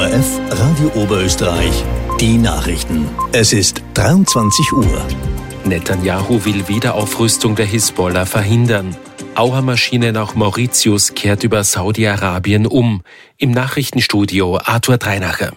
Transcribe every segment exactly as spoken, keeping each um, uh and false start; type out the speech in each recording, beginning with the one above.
O R F, Radio Oberösterreich, die Nachrichten. Es ist dreiundzwanzig Uhr. Netanyahu will Wiederaufrüstung der Hisbollah verhindern. Auer-Maschine nach Mauritius kehrt über Saudi-Arabien um. Im Nachrichtenstudio Arthur Dreinacher.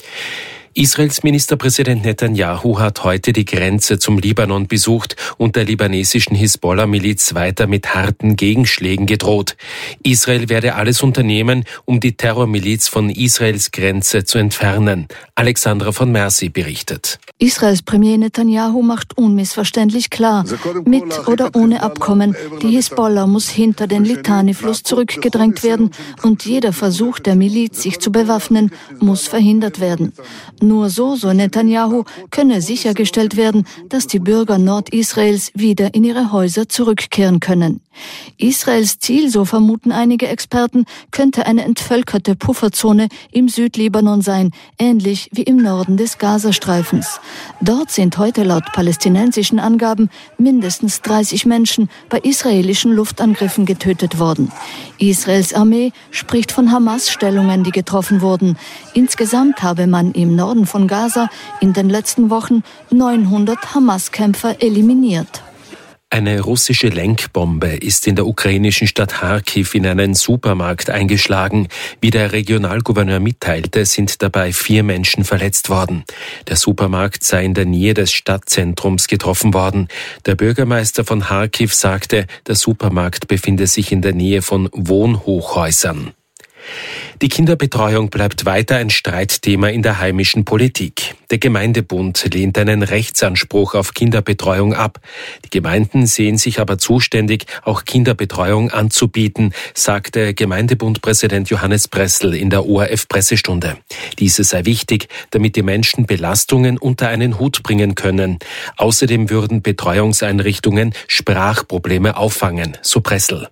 Israels Ministerpräsident Netanyahu hat heute die Grenze zum Libanon besucht und der libanesischen Hisbollah-Miliz weiter mit harten Gegenschlägen gedroht. Israel werde alles unternehmen, um die Terrormiliz von Israels Grenze zu entfernen. Alexandra von Mercy berichtet. Israels Premier Netanyahu macht unmissverständlich klar, mit oder ohne Abkommen, die Hisbollah muss hinter den Litani-Fluss zurückgedrängt werden und jeder Versuch der Miliz, sich zu bewaffnen, muss verhindert werden. Nur so, so Netanyahu, könne sichergestellt werden, dass die Bürger Nordisraels wieder in ihre Häuser zurückkehren können. Israels Ziel, so vermuten einige Experten, könnte eine entvölkerte Pufferzone im Südlibanon sein, ähnlich wie im Norden des Gazastreifens. Dort sind heute laut palästinensischen Angaben mindestens dreißig Menschen bei israelischen Luftangriffen getötet worden. Israels Armee spricht von Hamas-Stellungen, die getroffen wurden. Insgesamt habe man im Norden von Gaza in den letzten Wochen neunhundert Hamas-Kämpfer eliminiert. Eine russische Lenkbombe ist in der ukrainischen Stadt Charkiw in einen Supermarkt eingeschlagen. Wie der Regionalgouverneur mitteilte, sind dabei vier Menschen verletzt worden. Der Supermarkt sei in der Nähe des Stadtzentrums getroffen worden. Der Bürgermeister von Charkiw sagte, der Supermarkt befinde sich in der Nähe von Wohnhochhäusern. Die Kinderbetreuung bleibt weiter ein Streitthema in der heimischen Politik. Der Gemeindebund lehnt einen Rechtsanspruch auf Kinderbetreuung ab. Die Gemeinden sehen sich aber zuständig, auch Kinderbetreuung anzubieten, sagte Gemeindebundpräsident Johannes Pressl in der O R F-Pressestunde. Diese sei wichtig, damit die Menschen Belastungen unter einen Hut bringen können. Außerdem würden Betreuungseinrichtungen Sprachprobleme auffangen, so Pressl.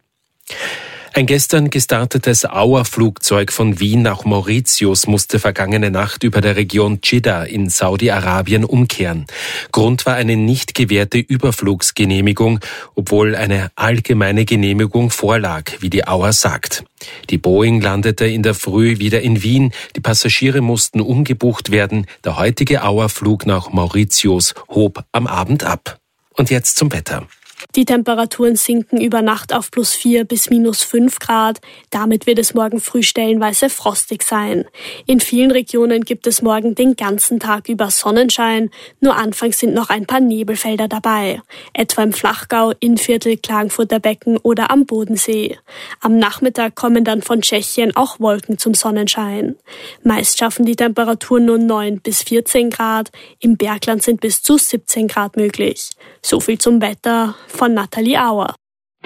Ein gestern gestartetes Auer-Flugzeug von Wien nach Mauritius musste vergangene Nacht über der Region Dschidda in Saudi-Arabien umkehren. Grund war eine nicht gewährte Überflugsgenehmigung, obwohl eine allgemeine Genehmigung vorlag, wie die Auer sagt. Die Boeing landete in der Früh wieder in Wien. Die Passagiere mussten umgebucht werden. Der heutige Auer-Flug nach Mauritius hob am Abend ab. Und jetzt zum Wetter. Die Temperaturen sinken über Nacht auf plus vier bis minus fünf Grad. Damit wird es morgen früh stellenweise frostig sein. In vielen Regionen gibt es morgen den ganzen Tag über Sonnenschein. Nur anfangs sind noch ein paar Nebelfelder dabei. Etwa im Flachgau, Innviertel, Klagenfurter Becken oder am Bodensee. Am Nachmittag kommen dann von Tschechien auch Wolken zum Sonnenschein. Meist schaffen die Temperaturen nur neun bis vierzehn Grad. Im Bergland sind bis zu siebzehn Grad möglich. So viel zum Wetter von Nathalie Auer.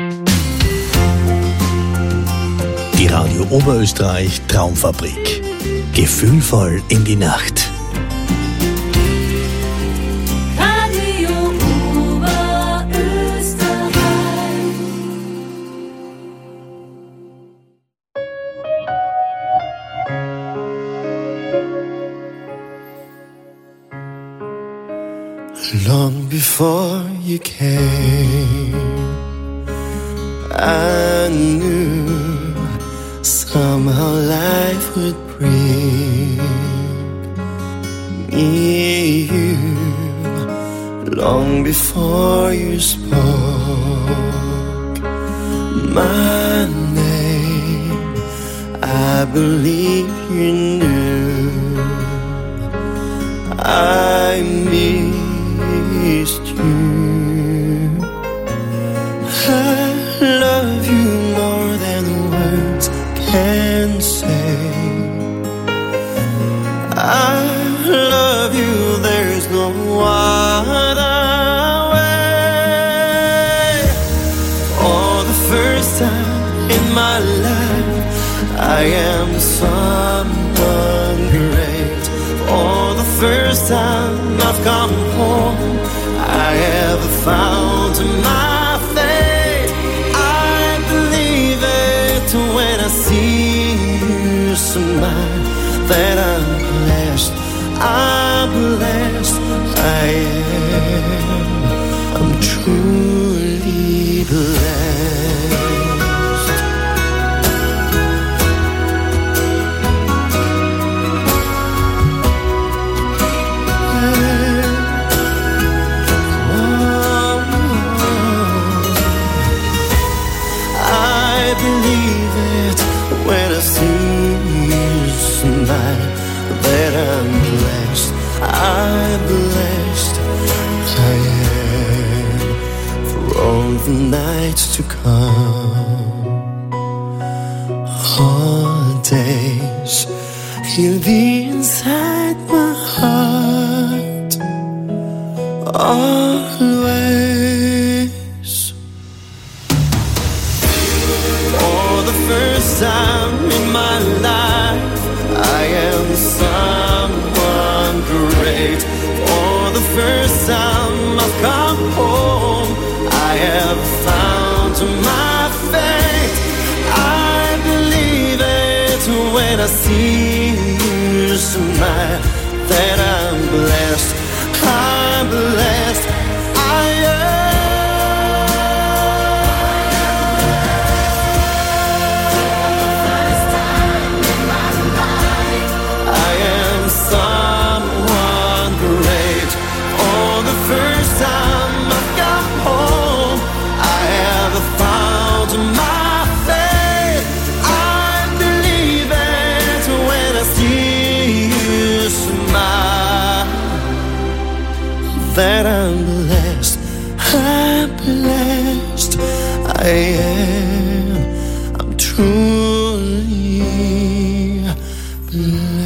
Die Radio Oberösterreich Traumfabrik. Gefühlvoll in die Nacht. Radio Oberösterreich. Long before you came, I knew somehow life would bring me you. Long before you spoke my name, I believe you knew I missed you. I love you more than words can say. I love you, there's no other way. For the first time in my life, I am someone great. For the first time I've come home, I have found my fate. I believe it when I see you smile, that I'm blessed, I'm blessed, I am, I'm truly blessed. holidays. You'll be inside my heart always. For the first time in my life, I am someone great. For the first time I've come home, I have found my fate. I believe it when I see you smile, that I'm blessed, I'm blessed, I am. I am someone great. For the first time I've come home, I have found my faith. I believe it when I see you smile, that I'm blessed, I'm blessed, I am, I'm truly blessed.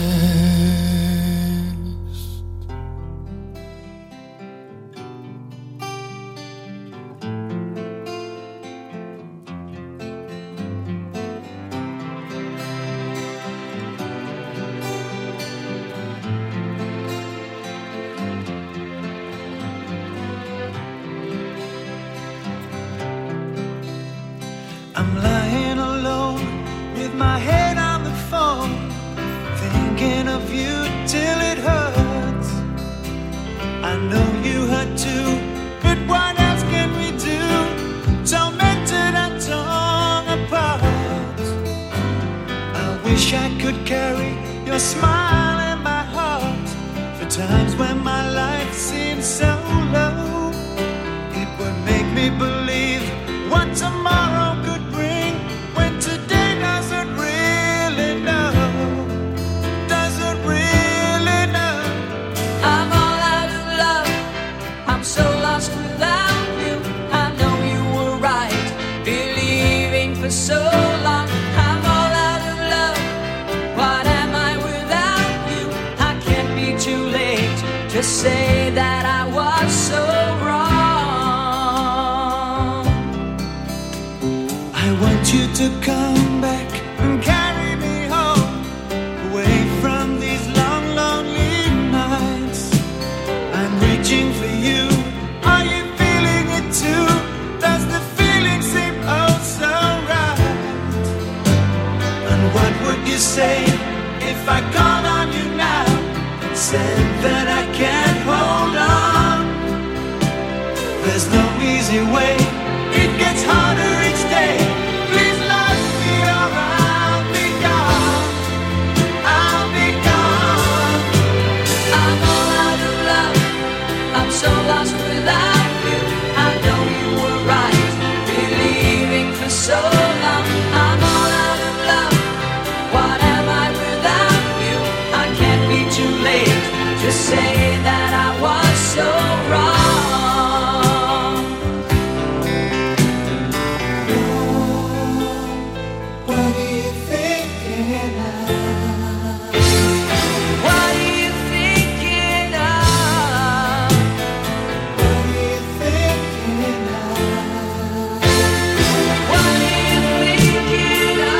I'm lying alone with my head on the phone, thinking of you till it hurts. I know you hurt too, but what else can we do? Tormented and torn apart. I wish I could carry your smile in my heart for times when my life seems so low. It would make me believe what tomorrow could bring, when today doesn't really know, doesn't really know. I'm all out of love, I'm so lost without you. I know you were right, believing for so long. I'm all out of love, what am I without you? I can't be too late to say that I was so wrong. I want you to come back and carry me home, away from these long, lonely nights. I'm reaching for you, are you feeling it too? Does the feeling seem oh so right? And what would you say if I called on you now and said that I can't hold on? There's no easy way, it gets harder each day. Please love me or I'll be gone, I'll be gone. I'm all out of love, I'm so lost without you. I know you were right, believing for so long. I'm all out of love, what am I without you? I can't be too late to say that I was so wrong. What are you thinking of? What are you thinking of? What are you thinking of? What are you thinking of?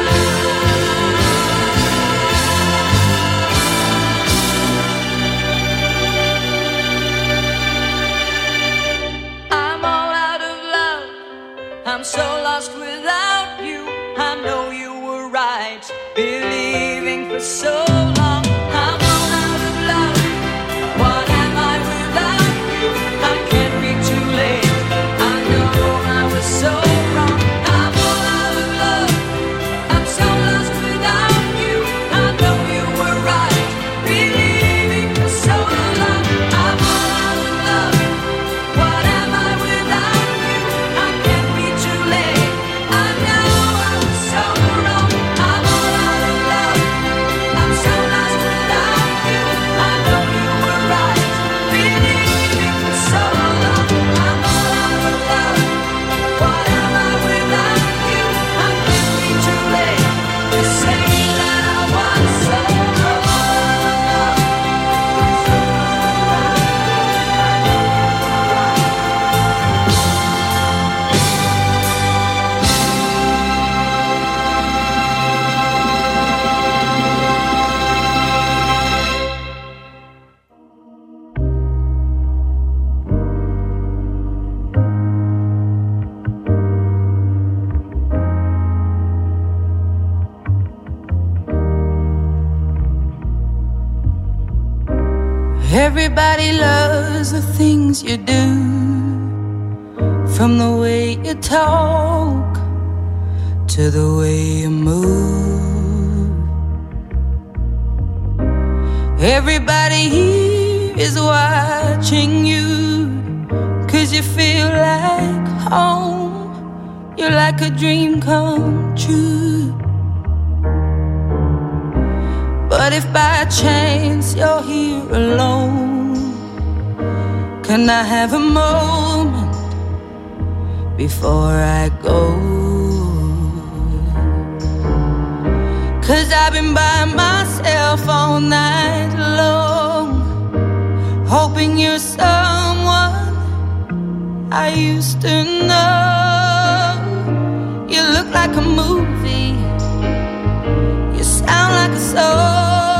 I'm all out of love, I'm so lost without you. I know you were right, believing for so long. I'm all out of love, what am I without you? I can't be too late, I know I was so wrong. I'm all out of love, I'm so lost without you. I know you were right, believing for so long. I'm all out of love, what am I without you? I can't be too late, I know I was so wrong. I'm all out of love, I'm so lost. Everybody loves the things you do, from the way you talk to the way you move. Everybody here is watching you, 'cause you feel like home. You're like a dream come true. But if by chance you're here alone, can I have a moment before I go? 'Cause I've been by myself all night long, hoping you're someone I used to know. You look like a movie, you sound like a song.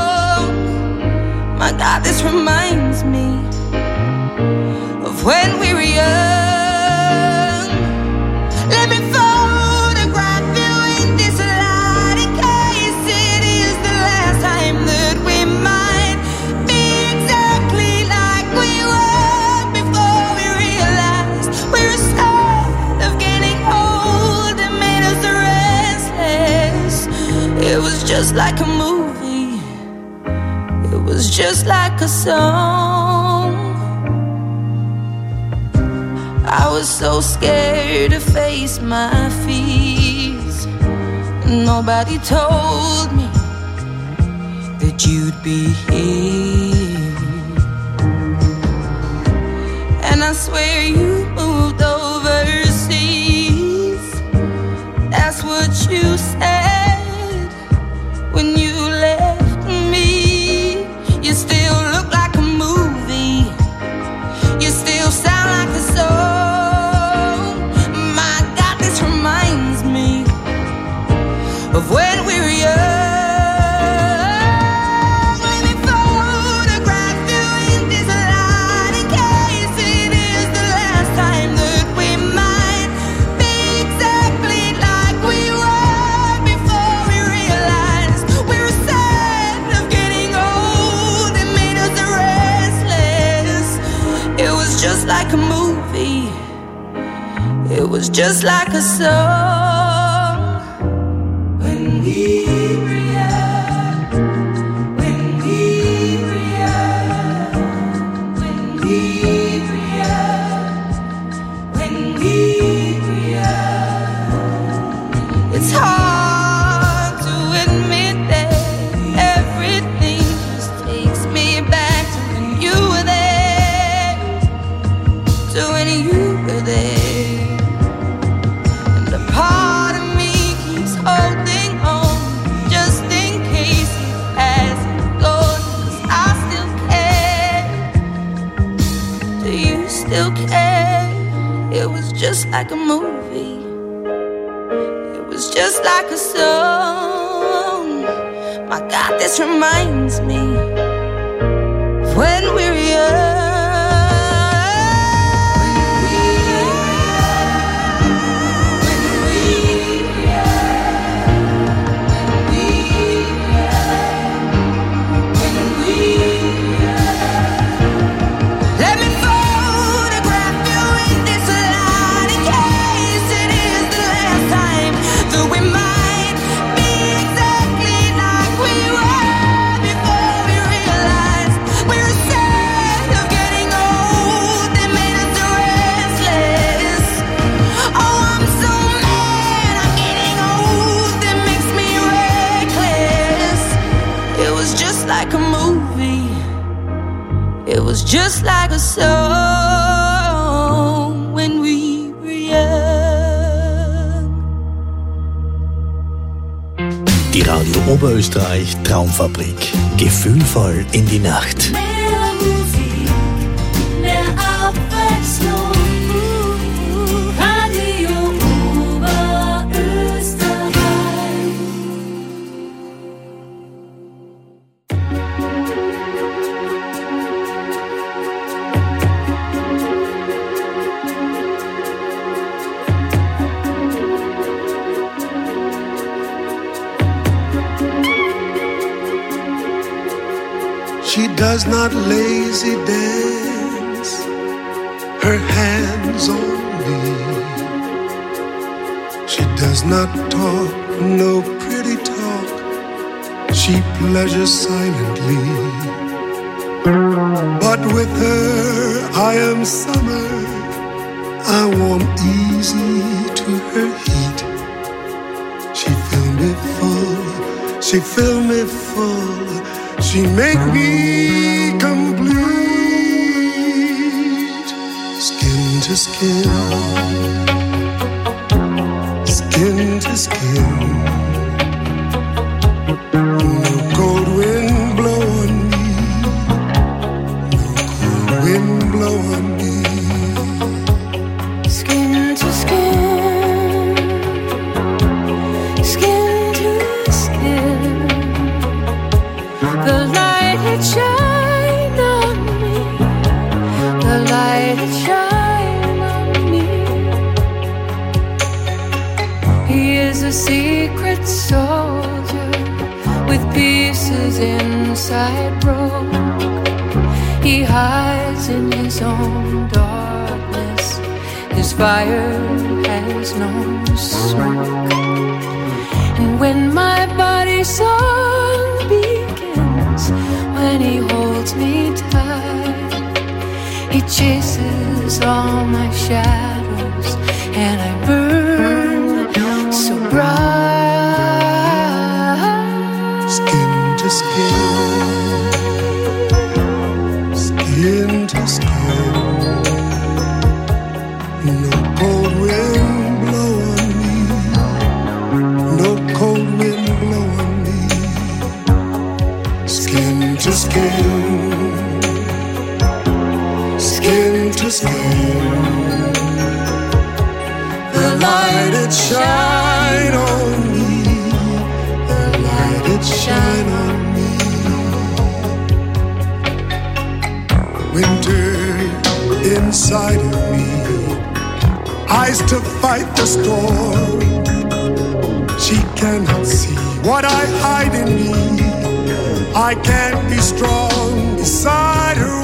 My God, this reminds me of when we were young. Let me photograph you in this light, in case it is the last time that we might be exactly like we were before we realized we were scared of getting old. It made us restless. It was just like a movie, it was just like a song. I was so scared to face my fears. Nobody told me that you'd be here. And I swear you moved overseas. That's what you said when you left me. You still look like a movie, you still sound like a song. My God, this reminds me of when we were young. Let me photograph you in this light, in case it is the last time that we might be exactly like we were before we realized we were sad of getting old. It made us restless. It was just like a movie, it was just like a song. When we were young, when we were young, when we were young, when we were young. It's hard to admit that everything just takes me back to when you were there, to when you were there. And a part of me keeps holding on, just in case it hasn't gone. 'Cause I still care. Do you still care? It was just like a movie, it was just like a song. My God, this reminds me of when we were young. Let me photograph you in this light, in case it is the last time that we might be exactly like we were before we realized we were sad of getting old. It made us restless. Oh, I'm so mad I'm getting old. It makes me reckless. It was just like a movie, it was just like a song when we were young. Die Radio Oberösterreich Traumfabrik. Gefühlvoll in die Nacht. Mehr Musik, mehr Abwechslung. Radio Oberösterreich. She does not lazy dance her hands on me. She does not talk no pretty talk. She pleasures silently. But with her I am summer. I warm easy to her heat. She fill me full. She fill me full. She make me complete. Skin to skin. Skin to skin. No cold wind blow on me. No cold wind blow on me. Skin to skin. Skin to skin. The light it shine on me. The light it shine on me. He is a secret soldier with pieces inside broke. He hides in his own darkness. His fire has no smoke. And when my body's song begins, when he holds me tight, he chases all my shadows, and I burn so bright. Skin to skin. Skin to skin. No cold wind blow on me. No cold wind blow on me. Skin to skin. Skin to skin. The light it shine on me. The light it shine on me. Winter inside of me. Eyes to fight the storm. She cannot see what I hide in me. I can't be strong beside her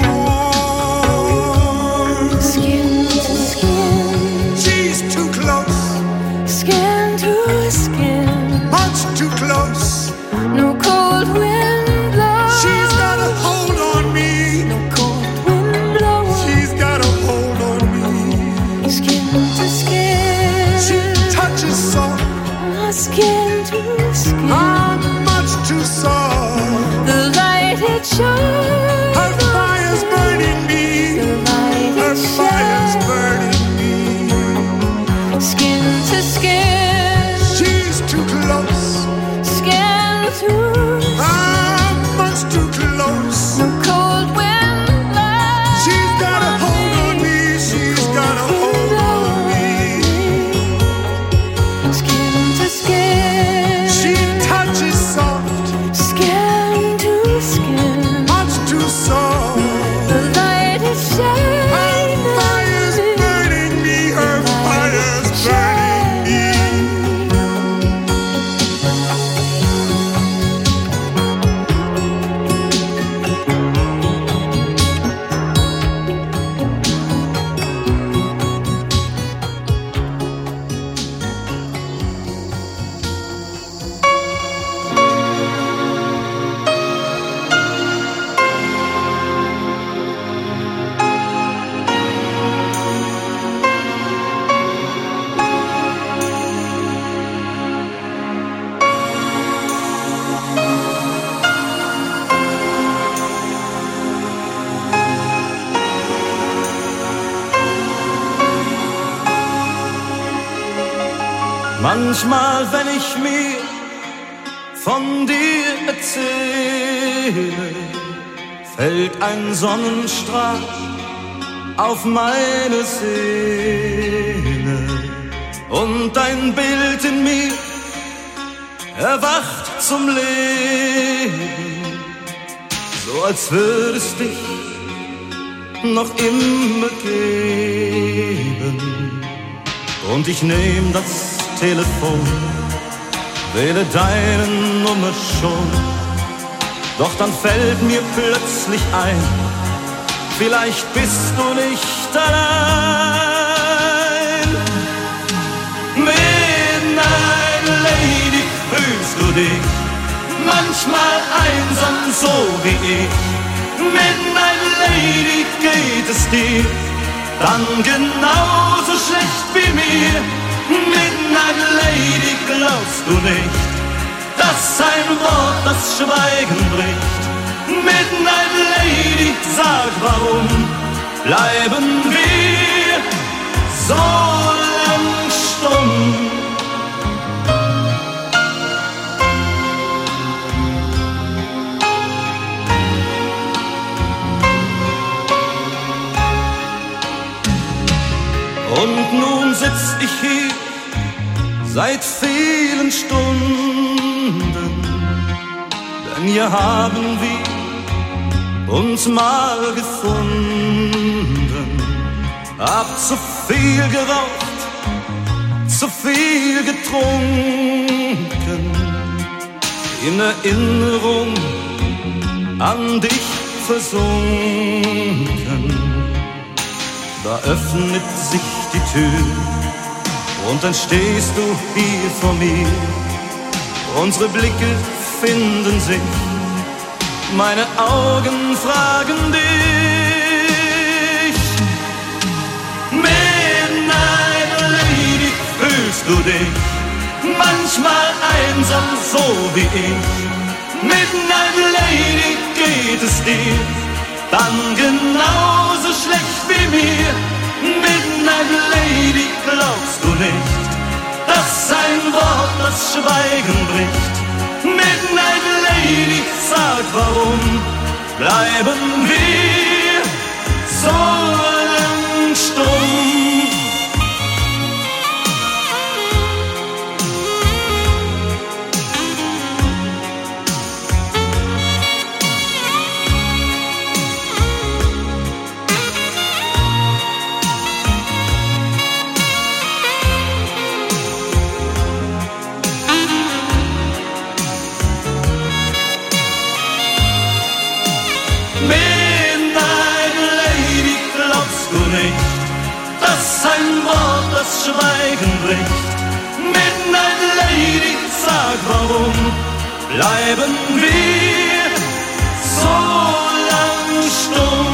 warm. Skin to skin. She's too close. Skin to skin. Much too close. No cold wind blows. She's got a hold on me. No cold wind blows. She's got a hold on me. Skin to skin. She touches soft. Skin to skin. I'm much too soft. The light it shines. Her fire's burning me. The light Her it fire's shines. burning me. Skin to skin. She's too close. Skin to I'm much too close. no cold wind blows. She's got a hold on me. She's got a hold on me. Skin to skin. She touches soft. Skin to skin. Much too soft. The light is shining. Her fire's burning me. Her fire's burning me. Manchmal, wenn ich mir von dir erzähle, fällt ein Sonnenstrahl auf meine Seele und ein Bild in mir erwacht zum Leben, so als würde es dich noch immer geben. Und ich nehm das Telefon, wähle deine Nummer schon Doch dann fällt mir plötzlich ein, vielleicht bist du nicht allein. Midnight Lady, fühlst du dich manchmal einsam, so wie ich? Midnight Lady, geht es dir dann genauso schlecht wie mir? Midnight Lady, glaubst du nicht, dass ein Wort das Schweigen bricht? Midnight Lady, sag, warum bleiben wir so lang stumm? Und nun sitz ich hier seit vielen Stunden, denn hier haben wir uns mal gefunden. Hab zu viel geraucht, zu viel getrunken, in Erinnerung an dich versunken. Da öffnet sich die Tür und dann stehst du hier vor mir. Unsere Blicke finden sich, meine Augen fragen dich. Midnight Lady, fühlst du dich manchmal einsam, so wie ich? Midnight Lady, geht es dir dann genauso schlecht wie mir? Midnight Lady, glaubst du nicht, dass ein Wort das Schweigen bricht? Midnight Lady, sag, warum bleiben wir so lang stumm? Das Schweigen bricht. Midnight Lady, sag, warum bleiben wir so lang stumm?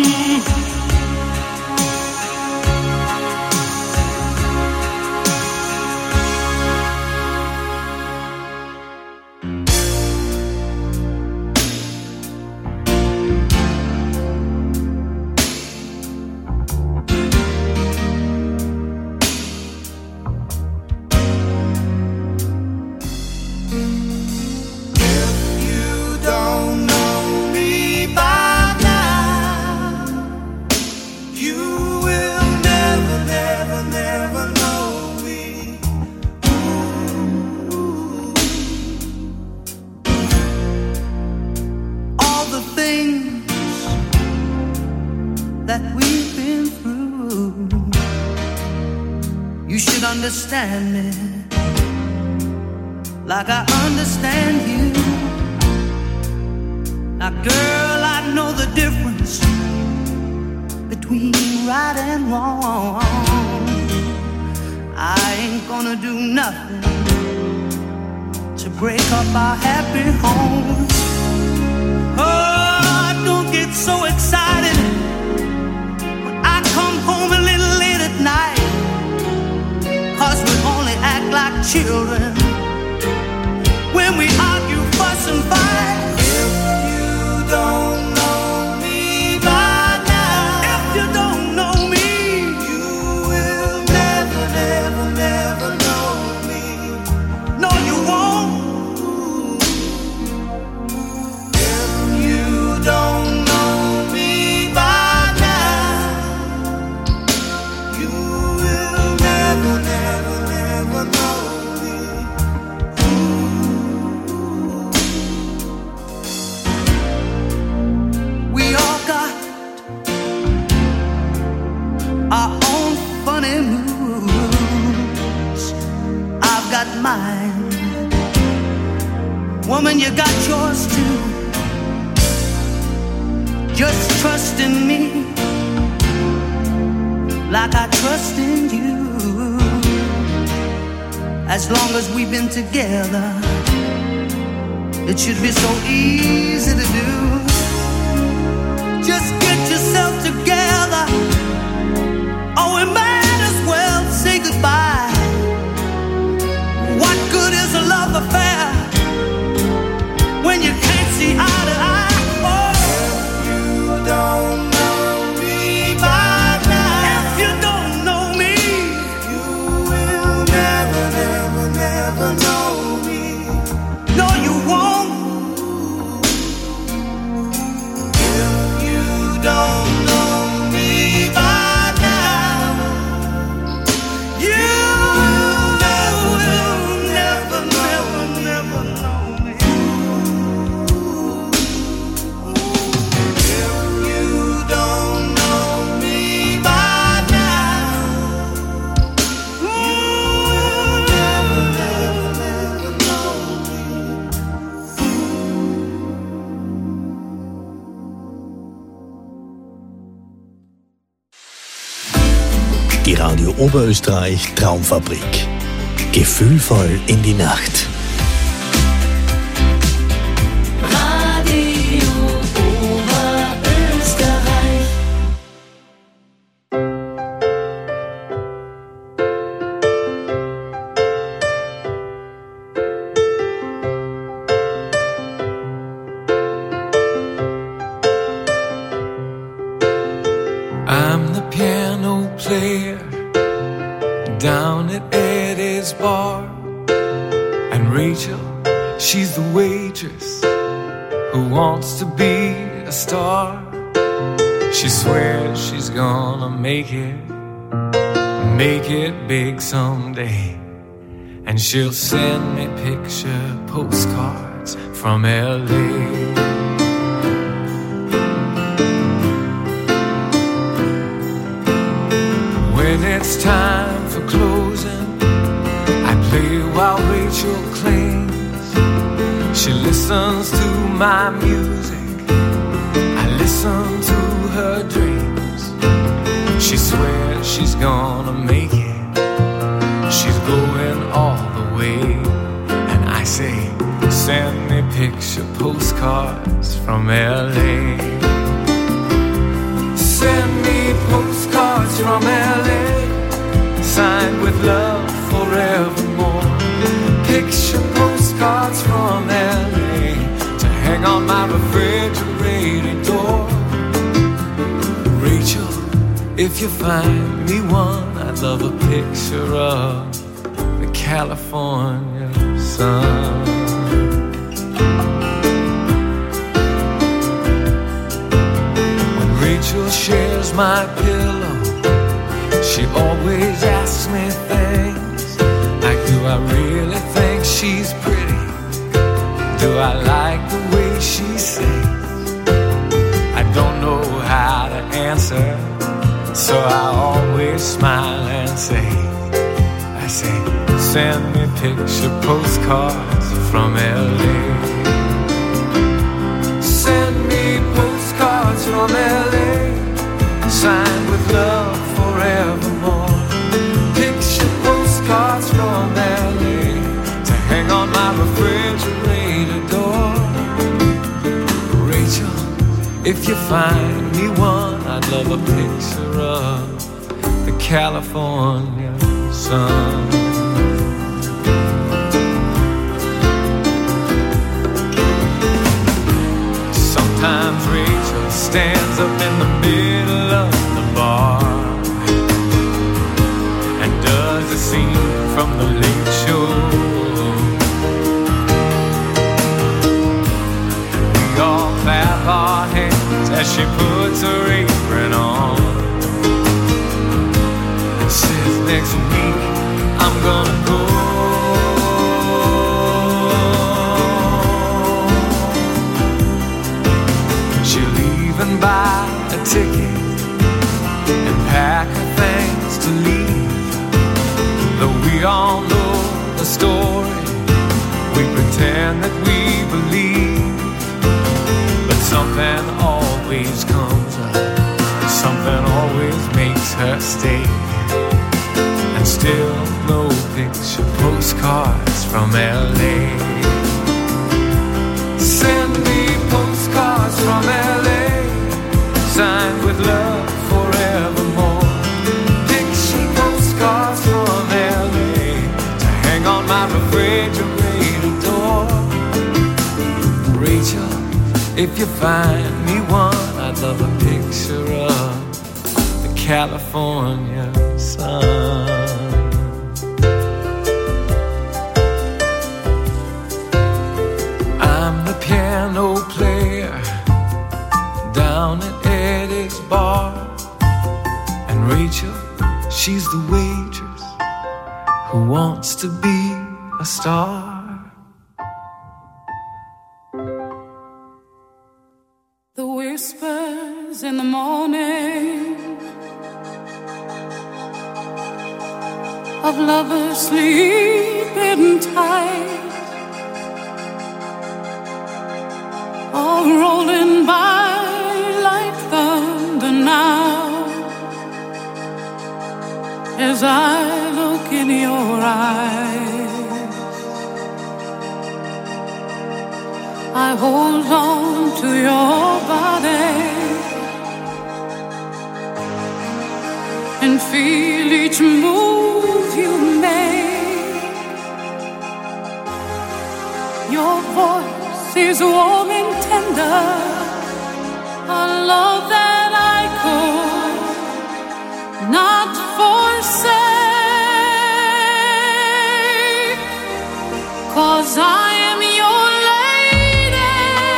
Understand me like I understand you. Now, girl, I know the difference between right and wrong. I ain't gonna do nothing to break up our happy home. Oh, don't get so excited when I come home a little late at night, 'cause we only act like children when we argue, fuss and fight. If you don't know me by now, if you don't know me, you will never, never, never know me. No, you won't. If you don't know me by now, you will never, never, never know me. We all got our own funny moods. I've got mine. Woman, you got yours too. Just trust in me like I trust in you. As long as we've been together, it should be so easy to do. Just get yourself together, or we might as well say goodbye. What good is a love affair when you can't see eye to eye? Oh, if you don't know me by now, if you don't know me, you will never, never, never know me. No, you won't. If you don't know me by now, you will never, never, never know me. If you don't know me by now, you will never, never, never know me. Die Radio Oberösterreich Traumfabrik. Gefühlvoll in die Nacht. Radio Oberösterreich. I'm the piano player down at Eddie's bar, and Rachel, she's the waitress who wants to be a star. She swears she's gonna make it, make it big someday, and she'll send me picture postcards from L A. When it's time for closing, I play while Rachel cleans. She listens to my music, I listen to her dreams. She swears she's gonna make it, she's going all the way. And I say, send me picture postcards from L A. Send me postcards from L A, signed with love forevermore. Picture postcards from L A to hang on my refrigerator door. Rachel, if you find me one, I'd love a picture of the California sun. Rachel shares my pillow, she always asks me things like, do I really think she's pretty? Do I like the way she sings? I don't know how to answer, so I always smile and say, I say, send me picture postcards from L A. Send me postcards from L A, signed with love forevermore. Picture postcards from L A to hang on my refrigerator door. Rachel, if you find me one, I'd love a picture of the California sun. Sometimes Rachel stands up in the middle of the bar and does a scene from the Late Show. We all clap our hands as she puts her apron on and says, next week I'm gonna go. Buy a ticket and pack her things to leave. Though we all know the story, we pretend that we believe. But something always comes stay. And still no picture postcards from L A. Send me postcards from L A, signed with love forevermore. Picture postcards from L A to hang on my refrigerator door. Rachel, if you find me one, I'd love a picture of the California sun. I'm the piano player down at Eddie's bar, and Rachel, she's the waitress who wants to be a star. The whispers in the morning of lovers sleeping tight are rolling by like thunder now, as I look in your eyes. I hold on to your body and feel each move you make. Your voice is warm and tender, a love that I could not forsake, 'cause I am your lady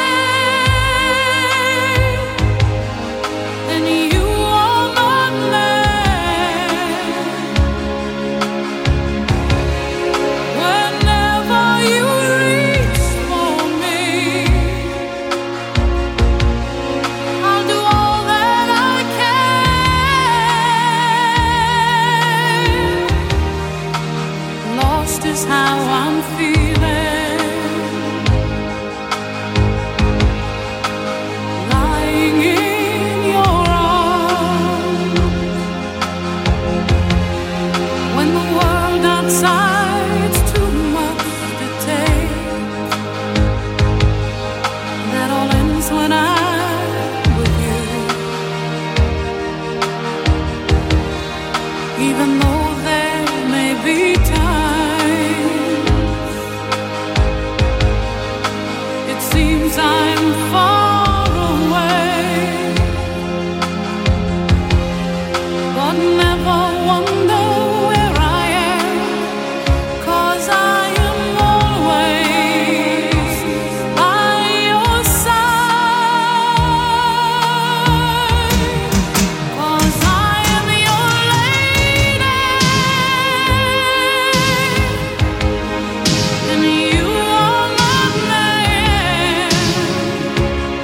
and you are my man. Whenever you reach for me, I'll do all that I can. Lost is how I'm feeling, lying in your arms, when the world outside's too much to take. That all ends when I'm with you, even though there may be times it seems I'm far away, but never wonder where I am, 'cause I am always by your side, 'cause I am your lady and you are my man.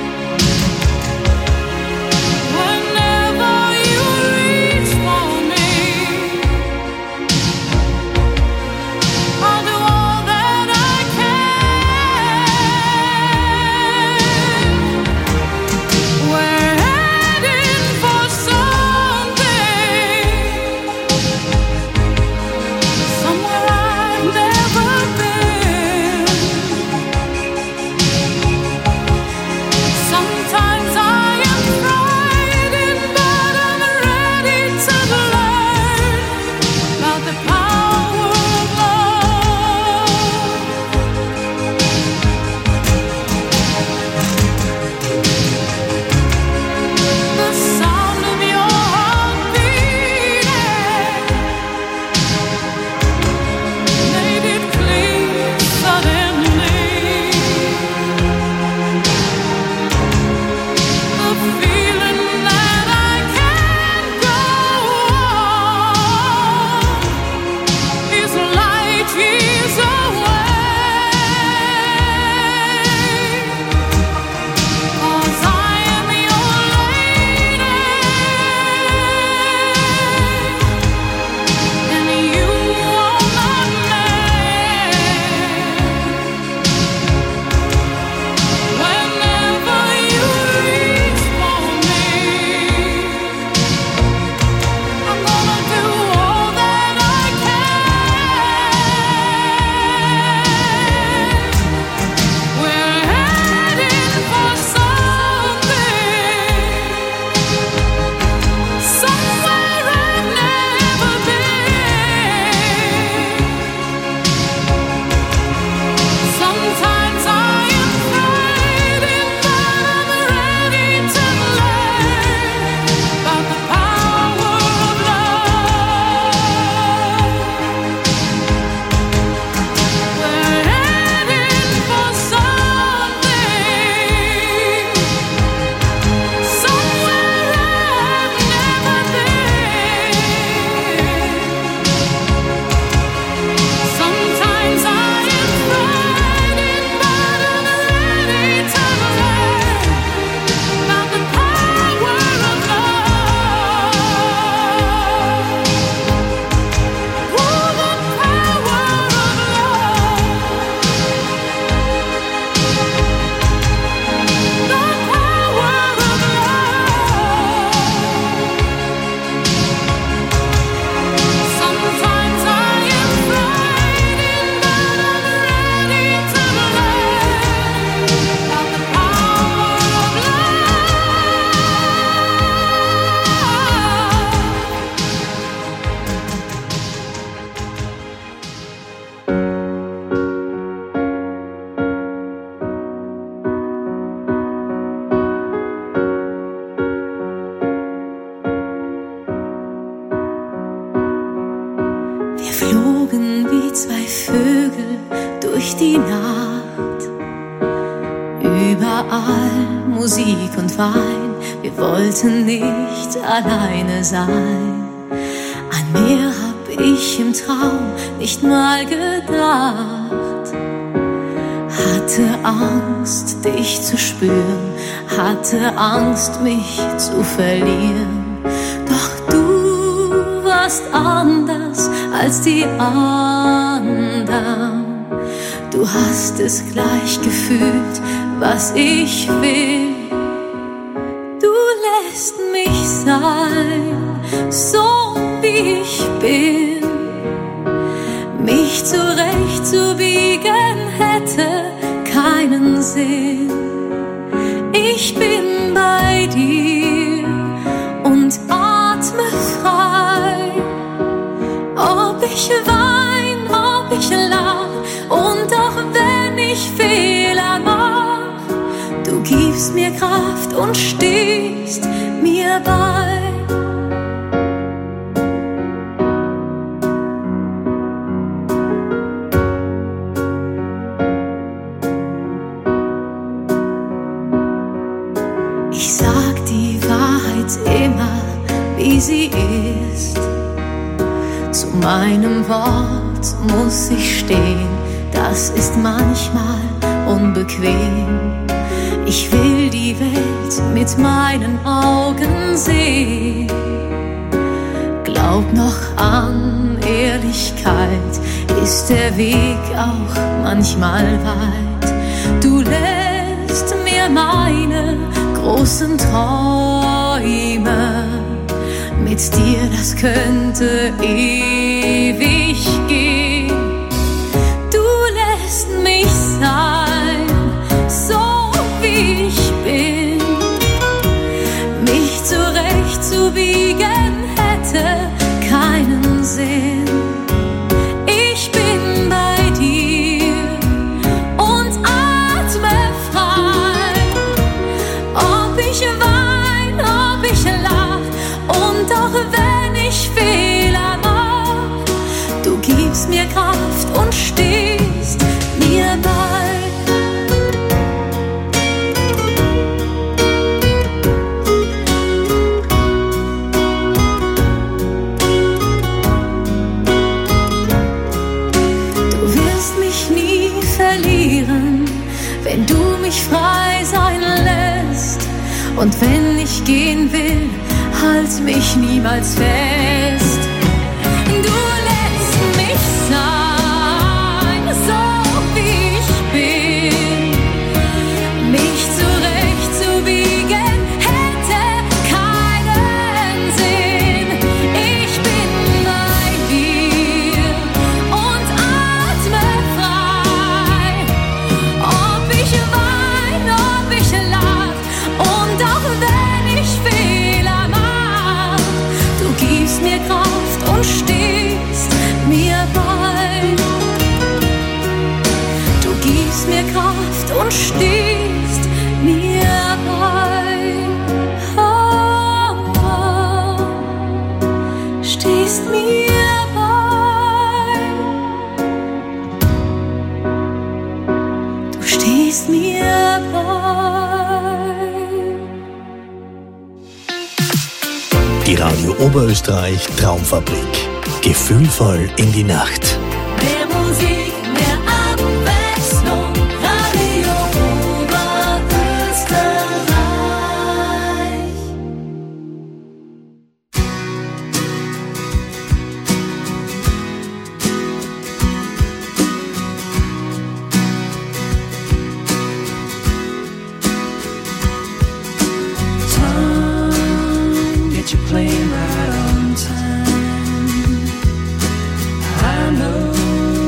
Überall Musik und Wein, wir wollten nicht alleine sein. An mehr hab ich im Traum nicht mal gedacht. Hatte Angst, dich zu spüren, hatte Angst, mich zu verlieren. Doch du warst anders als die anderen. Du hast es gleich gefühlt, was ich will. Du lässt mich sein, so wie ich bin. Mich zurechtzubiegen hätte keinen Sinn. Ich bin bei dir und atme frei. Ob ich wein, ob ich lach, und auch wenn ich Fehler mach, du gibst mir Kraft und stehst mir bei. Ich sag die Wahrheit immer, wie sie ist. Zu meinem Wort muss ich stehen. Das ist manchmal unbequem. Ich will die Welt mit meinen Augen sehen. Glaub noch an Ehrlichkeit, ist der Weg auch manchmal weit. Du lässt mir meine großen Träume. Mit dir, das könnte ewig gehen. Mich sein, so wie ich bin. Mich zurechtzubiegen hätte keinen Sinn. Ich bin bei dir und atme frei. Ob ich wein, ob ich lach, und auch wenn ich Fehler mach, du gibst mir Kraft und stehst mir bei. Du wirst mich nie verlieren, wenn du mich frei sein lässt. Und wenn ich gehen will, halt mich niemals fest. Du lässt mich sein, so wie ich bin. Mich zurechtzubiegen hätte keinen Sinn. Ich bin bei dir und atme frei. Ob ich wein, ob ich lach, und auch wenn ich Fehler mach, du gibst mir Kraft und stehst mir bei. Du gibst mir Kraft und stehst mir bei. Oh, oh, stehst mir bei. Du stehst mir bei. Die Radio Oberösterreich Traumfabrik. Gefühlvoll in die Nacht. Mehr Musik, mehr Abwechslung, Radio Oberösterreich. Time, get your plane right on time. I know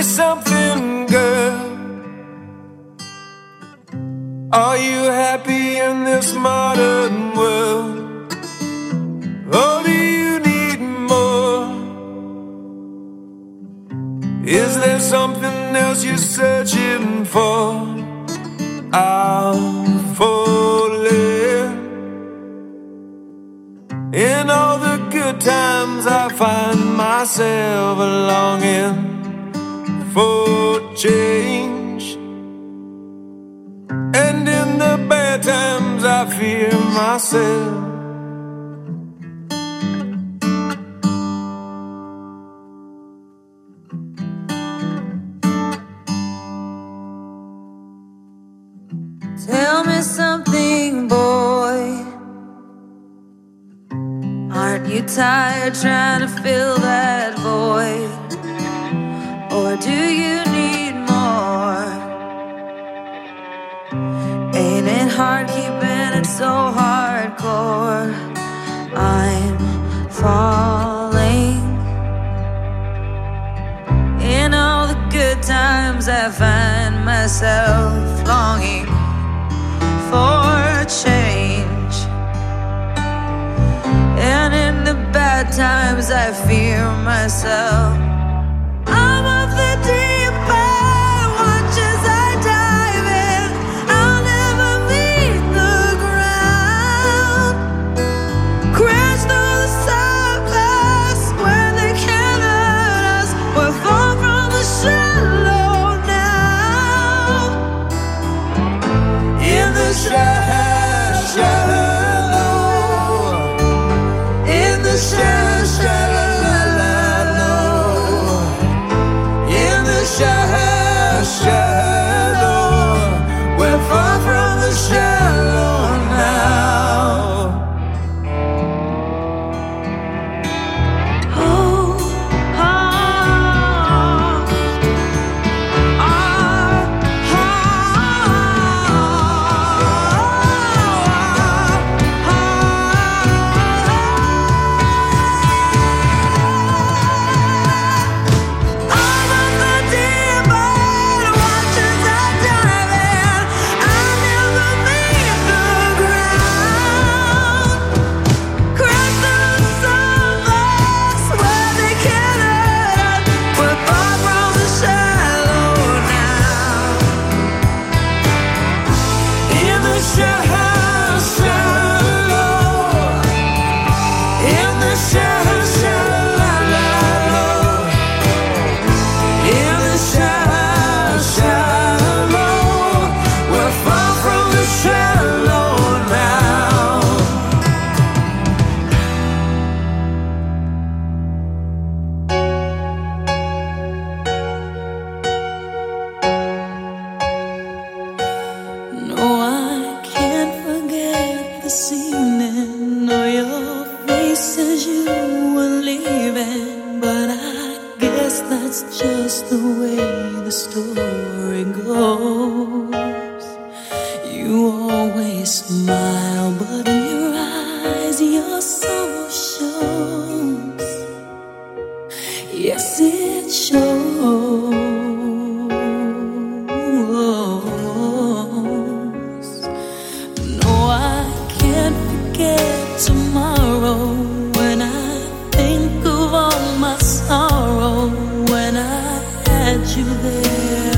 me something, girl. Are you happy in this modern world? Or do you need more? Is there something else you're searching for? I'm falling. In all the good times I find myself longing for change, and in the bad times I fear myself. Tell me something, boy. Aren't you tired trying to fill that void? Or do you need more? Ain't it hard keeping it so hardcore? I'm falling. In all the good times I find myself longing for change, and in the bad times I fear myself. I'm of the deep end, watch as I dive in. I'll never meet the ground. Crash through the surface where they can't hurt us. We're far from the shallow now. In the shallow, shallow, in the shallow, shallow, in the shallow, shallow, we're far from the shallow now. Oh, oh, oh, you there.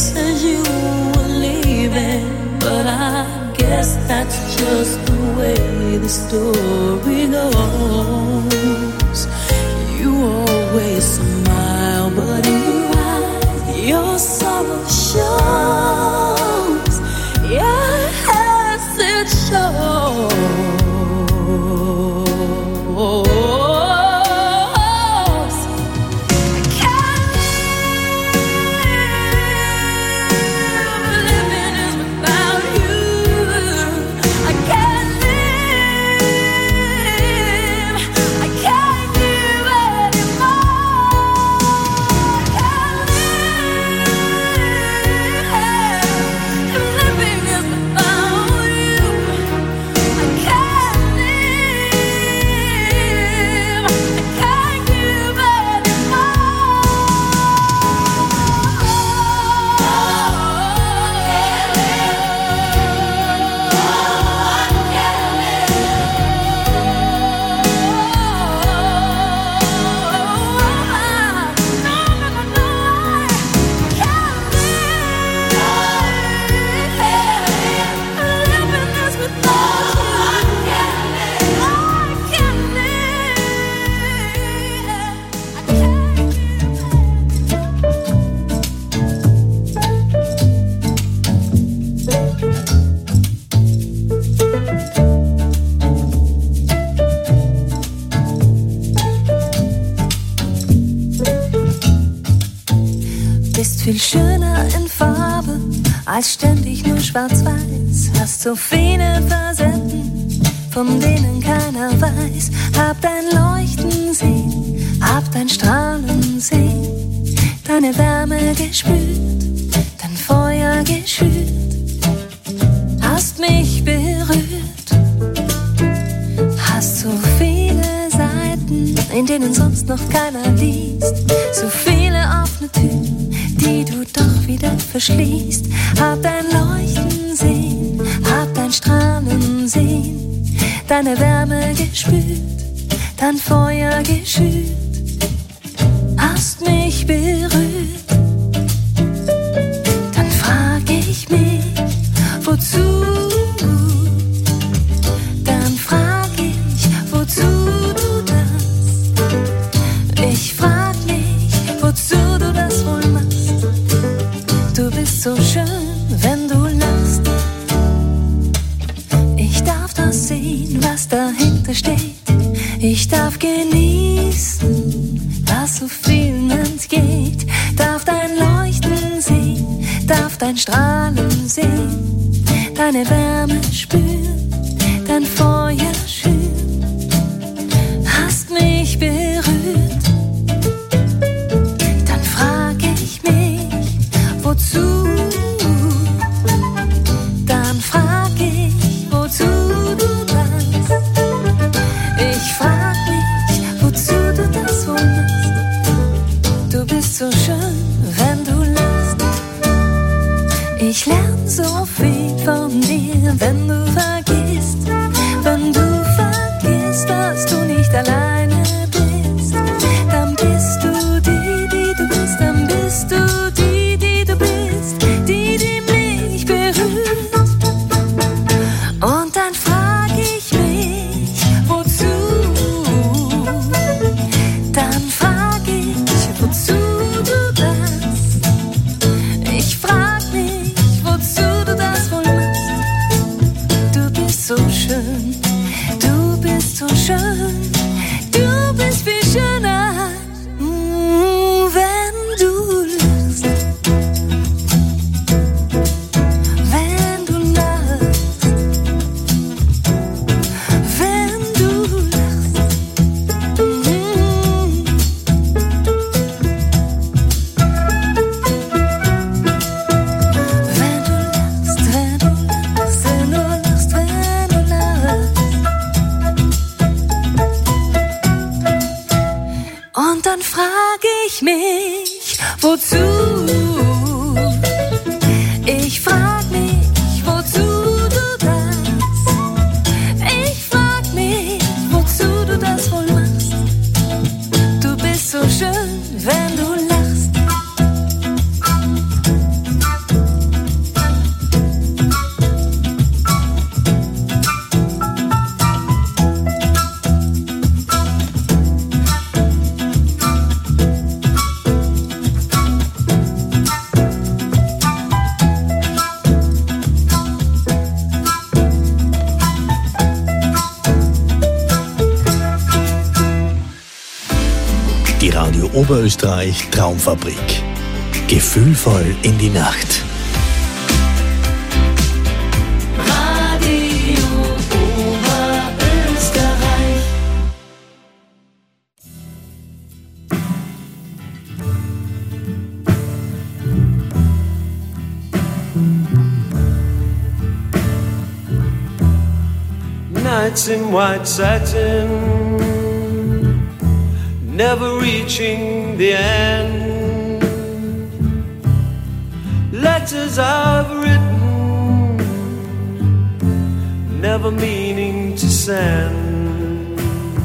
said you were leaving, but I guess that's just the way the story goes. You always smile, but in your eyes, your sorrow shows. Yes, it shows. Viel schöner in Farbe als ständig nur schwarz-weiß. Hast so viele Facetten, von denen keiner weiß. Hab dein Leuchten sehen, hab dein Strahlen sehen, deine Wärme gespürt, dein Feuer geschürt. Hast mich berührt, hast so viele Seiten, in denen sonst noch keiner liest. So viele offene Türen, die du doch wieder verschließt. Hab dein Leuchten sehen, hab dein Strahlen sehen, deine Wärme gespürt, dein Feuer geschürt. Hast mich berührt, dann frag ich mich, wozu? Dann frag ich, wozu du das? Ich frag mich, wozu du das wohl machst. Du bist so schön, wenn du lachst. Ich darf das sehen, was dahinter steht. Ich darf genießen, was so vielen entgeht. Darf dein Leuchten sehen, darf dein Strahlen sehen, deine Wärme spüren, dein Feuer schüren. Hast mich berührt, dann frag ich mich, wozu? Dann frag ich, wozu du das? Ich frag mich, wozu du das wohl machst. Du bist so schön, wenn du lachst. Ich lern so viel von dir, wenn du vergisst. Wenn du vergisst, dass du nicht alleine bist. Dann bist du die, die du bist. Dann bist du die, die du bist. Die, die mich berührt. Und dann frag ich mich, wozu? Dann frag ich, wozu du das? Ich frag mich, wozu du das wohl machst. Du Oberösterreich Traumfabrik. Gefühlvoll in die Nacht. Radio Oberösterreich. Nights in white satin, never reaching the end. Letters I've written, never meaning to send.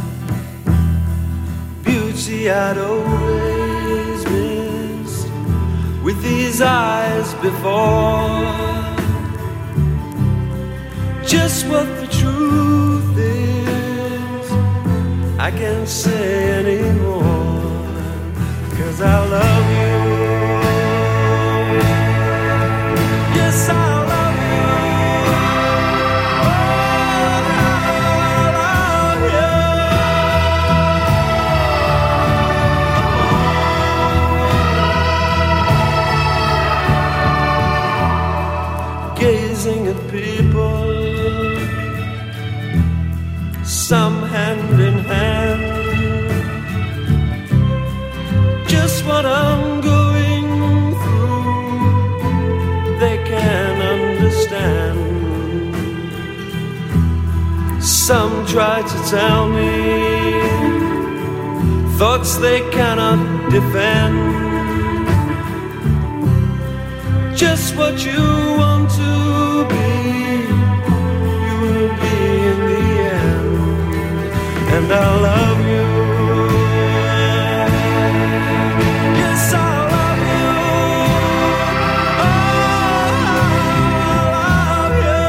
Beauty I'd always missed with these eyes before. Just what the truth is, I can't say anymore, 'cause I love you. Yes, I love you. Oh, I love you. Gazing at people, some hand in hand, just what I'm going through, they can understand. Some try to tell me thoughts they cannot defend. Just what you want to be, you will be in the end. And I love you. Yes, I love you. Oh, I love you.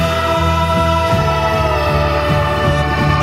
Oh,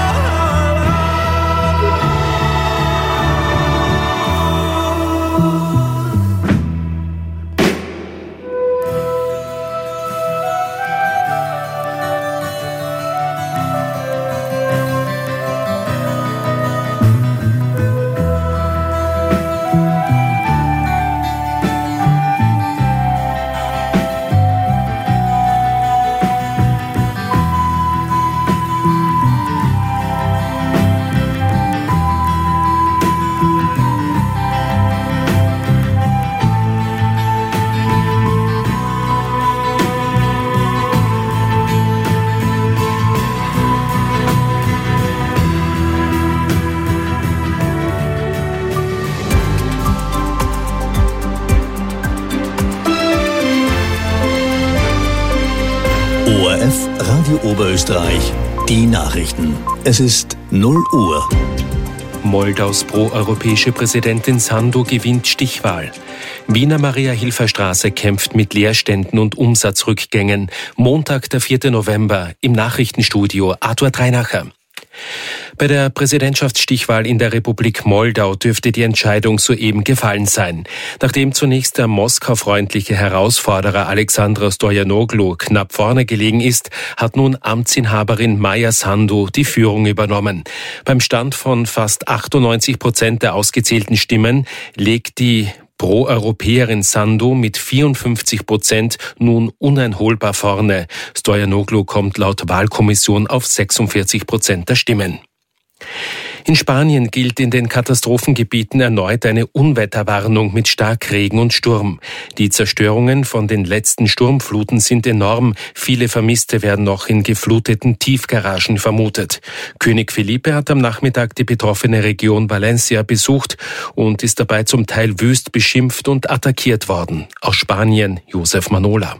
O R F Radio Oberösterreich, die Nachrichten. Es ist null Uhr. Moldaus proeuropäische Präsidentin Sandu gewinnt Stichwahl. Wiener Maria-Hilfer-Straße kämpft mit Leerständen und Umsatzrückgängen. Montag, der vierte November, im Nachrichtenstudio Arthur Dreinacher. Bei der Präsidentschaftsstichwahl in der Republik Moldau dürfte die Entscheidung soeben gefallen sein. Nachdem zunächst der Moskau-freundliche Herausforderer Alexandra Stoyanoglu knapp vorne gelegen ist, hat nun Amtsinhaberin Maja Sandu die Führung übernommen. Beim Stand von fast achtundneunzig Prozent der ausgezählten Stimmen legt die Pro-Europäerin Sandu mit vierundfünfzig Prozent nun uneinholbar vorne. Stoyanoglu kommt laut Wahlkommission auf sechsundvierzig Prozent der Stimmen. In Spanien gilt in den Katastrophengebieten erneut eine Unwetterwarnung mit Starkregen und Sturm. Die Zerstörungen von den letzten Sturmfluten sind enorm. Viele Vermisste werden noch in gefluteten Tiefgaragen vermutet. König Felipe hat am Nachmittag die betroffene Region Valencia besucht und ist dabei zum Teil wüst beschimpft und attackiert worden. Aus Spanien, Josef Manola.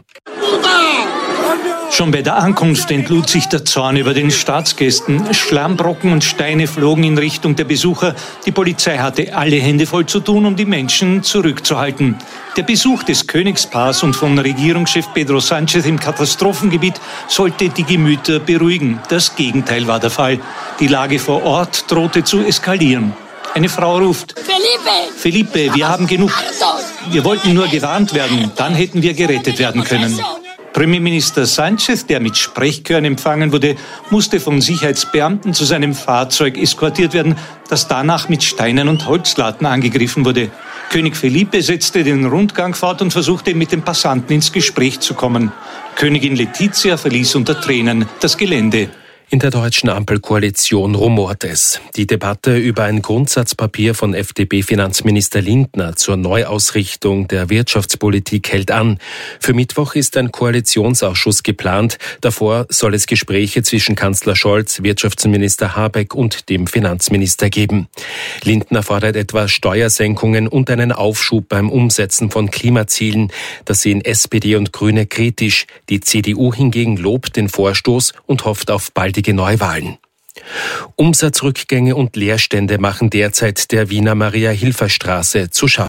Schon bei der Ankunft entlud sich der Zorn über den Staatsgästen. Schlammbrocken und Steine flogen in Richtung der Besucher. Die Polizei hatte alle Hände voll zu tun, um die Menschen zurückzuhalten. Der Besuch des Königspaars und von Regierungschef Pedro Sánchez im Katastrophengebiet sollte die Gemüter beruhigen. Das Gegenteil war der Fall. Die Lage vor Ort drohte zu eskalieren. Eine Frau ruft: Felipe! Felipe, wir haben genug. Wir wollten nur gewarnt werden, dann hätten wir gerettet werden können. Premierminister Sanchez, der mit Sprechchören empfangen wurde, musste von Sicherheitsbeamten zu seinem Fahrzeug eskortiert werden, das danach mit Steinen und Holzlatten angegriffen wurde. König Felipe setzte den Rundgang fort und versuchte, mit den Passanten ins Gespräch zu kommen. Königin Letizia verließ unter Tränen das Gelände. In der deutschen Ampelkoalition rumort es. Die Debatte über ein Grundsatzpapier von F D P-Finanzminister Lindner zur Neuausrichtung der Wirtschaftspolitik hält an. Für Mittwoch ist ein Koalitionsausschuss geplant. Davor soll es Gespräche zwischen Kanzler Scholz, Wirtschaftsminister Habeck und dem Finanzminister geben. Lindner fordert etwa Steuersenkungen und einen Aufschub beim Umsetzen von Klimazielen. Das sehen S P D und Grüne kritisch. Die C D U hingegen lobt den Vorstoß und hofft auf baldige Neuwahlen. Umsatzrückgänge und Leerstände machen derzeit der Wiener Maria-Hilfer-Straße zu schaffen.